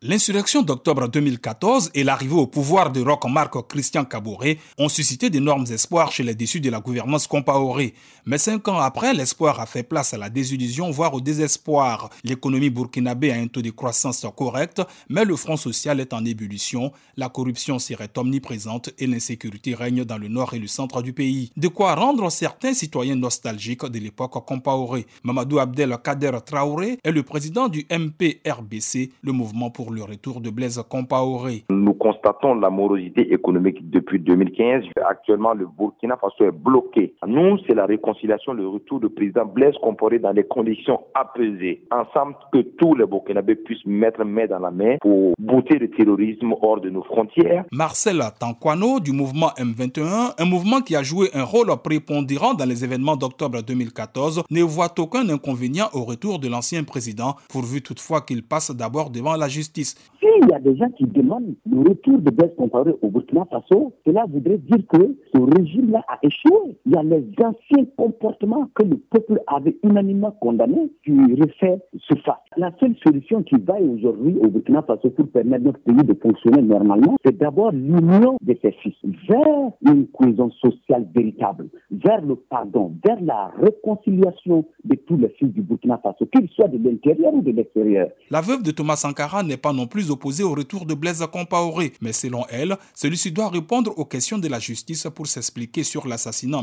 L'insurrection d'octobre 2014 et l'arrivée au pouvoir de Roch Marc Christian Kaboré ont suscité d'énormes espoirs chez les déçus de la gouvernance Compaoré. Mais 5 ans après, l'espoir a fait place à la désillusion, voire au désespoir. L'économie burkinabé a un taux de croissance correct, mais le front social est en ébullition, la corruption serait omniprésente et l'insécurité règne dans le nord et le centre du pays. De quoi rendre certains citoyens nostalgiques de l'époque Compaoré. Mamadou Abdel Kader Traoré est le président du MPRBC, le mouvement pour le retour de Blaise Compaoré. Nous constatons la morosité économique depuis 2015. Actuellement, le Burkina Faso est bloqué. Nous, c'est la réconciliation, le retour du président Blaise Compaoré dans des conditions apaisées. Ensemble, que tous les Burkinabés puissent mettre main dans la main pour bouter le terrorisme hors de nos frontières. Marcel Tankwano du mouvement M21, un mouvement qui a joué un rôle prépondérant dans les événements d'octobre 2014, ne voit aucun inconvénient au retour de l'ancien président, pourvu toutefois qu'il passe d'abord devant la justice. S'il y a des gens qui demandent le retour de Blaise Compaoré au Burkina Faso, cela voudrait dire que ce régime-là a échoué. Il y a les anciens comportements que le peuple avait unanimement condamnés qui refait surface. La seule solution qui vaille aujourd'hui au Burkina Faso pour permettre notre pays de fonctionner normalement, c'est d'abord l'union de ses fils vers une cohésion sociale véritable, vers le pardon, vers la réconciliation de tous les fils du Burkina Faso, qu'ils soient de l'intérieur ou de l'extérieur. La veuve de Thomas Sankara n'est pas non plus opposée au retour de Blaise Compaoré, mais selon elle, celui-ci doit répondre aux questions de la justice pour s'expliquer sur l'assassinat en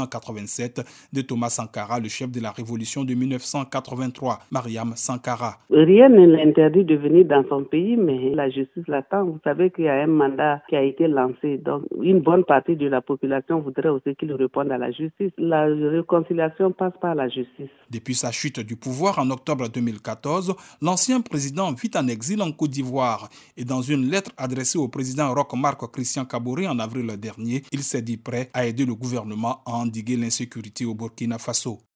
1987 de Thomas Sankara, le chef de la révolution de 1983, Mariam Sankara. Rien ne l'interdit de venir dans son pays, mais la justice l'attend. Vous savez qu'il y a un mandat qui a été lancé, donc une bonne partie de la population voudrait aussi qu'il réponde à la justice. La réconciliation passe par la justice. Depuis sa chute du pouvoir en octobre 2014, l'ancien président vit en exil en Côte d'Ivoire et dans une lettre adressée au président Roch Marc Christian Kaboré en avril dernier, il s'est dit prêt à aider le gouvernement à endiguer l'insécurité au Burkina Faso.